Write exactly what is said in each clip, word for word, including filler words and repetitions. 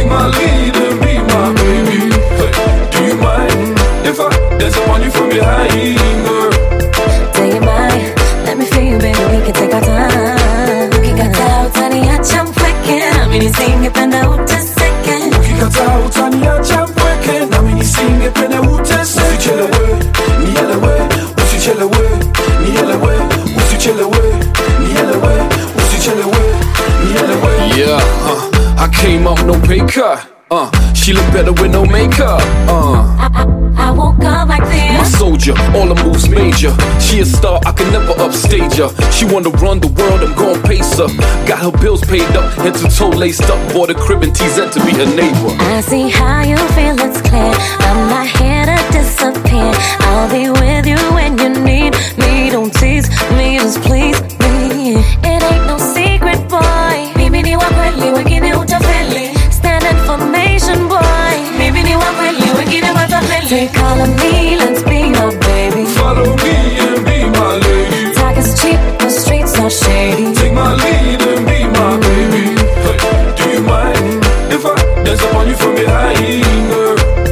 my lead and be my baby. Hey, do you mind if I dance upon you from behind, girl? Do you mind? Let me feel you, baby, we can take our time. Ukikataa utaniacha mpweke, nami nisingependa uteseke. Ukikataa utaniacha mpweke, nami nisingependa uteseke. Usichelewe, nielewe, usichelewe, nielewe, usichelewe, nielewe, usichelewe, nielewe. Yeah, uh, I came up no pay cut. Uh, she look better with no makeup. Uh, I, I, I woke up like this. My soldier, all the moves major. She a star, I can never upstage her. She wanna run the world, I'm gon' pace her. Got her bills paid up, head to toe laced up. Bought a crib and T Z to be her neighbor. I see how you feel, it's clear. I'm not here to disappear. I'll be with you when you need me. Don't tease me, just please me. It ain't no secret, boy. Mimi ni wa kweli, wengine utafeli. Stand information, boy. Mimi ni wa kweli, wengine watafeli. Take all of me, let's be my baby. Follow me and be my lady. Talk is cheap, the streets are shady. Take my lead and be my baby. Hey, do you mind if I dance upon you from behind, girl?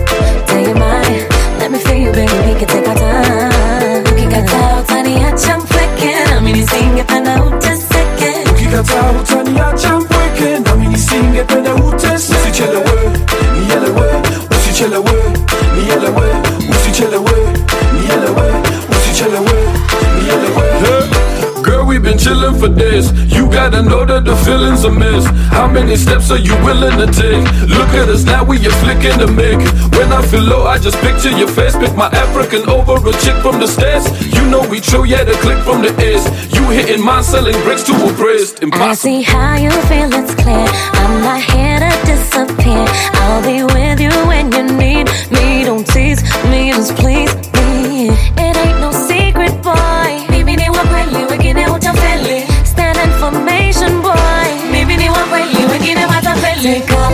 Do you mind? Let me feel you, baby, we can take our time. Ukikataa utaniacha mpweke, nami nisingependa uteseke. Ukikataa utaniacha mpweke, nami nisingependa uteseke. Usichelewe, nielewe, usichelewe, nielewe, usichelewe, nielewe, usichelewe, nielewe. Yeah. Girl, we've been chillin' for days. You gotta know that the feeling's a miss. How many steps are you willing to take? Look at us now, we a flick in the make. When I feel low, I just picture your face. Pick my African over a chick from the States. You know we true, yeah, the click from the ears. You hitting mine, selling bricks to a priest. Impossible. I see how you feel, it's clear. I'm not here to disappear. I'll be with you when you need me. Don't tease me, just please me. It ain't no secret, boy. Mimi ni wa kweli, wengine utafeli. Stand information, boy. Mimi ni wa kweli, wengine watafeli. Take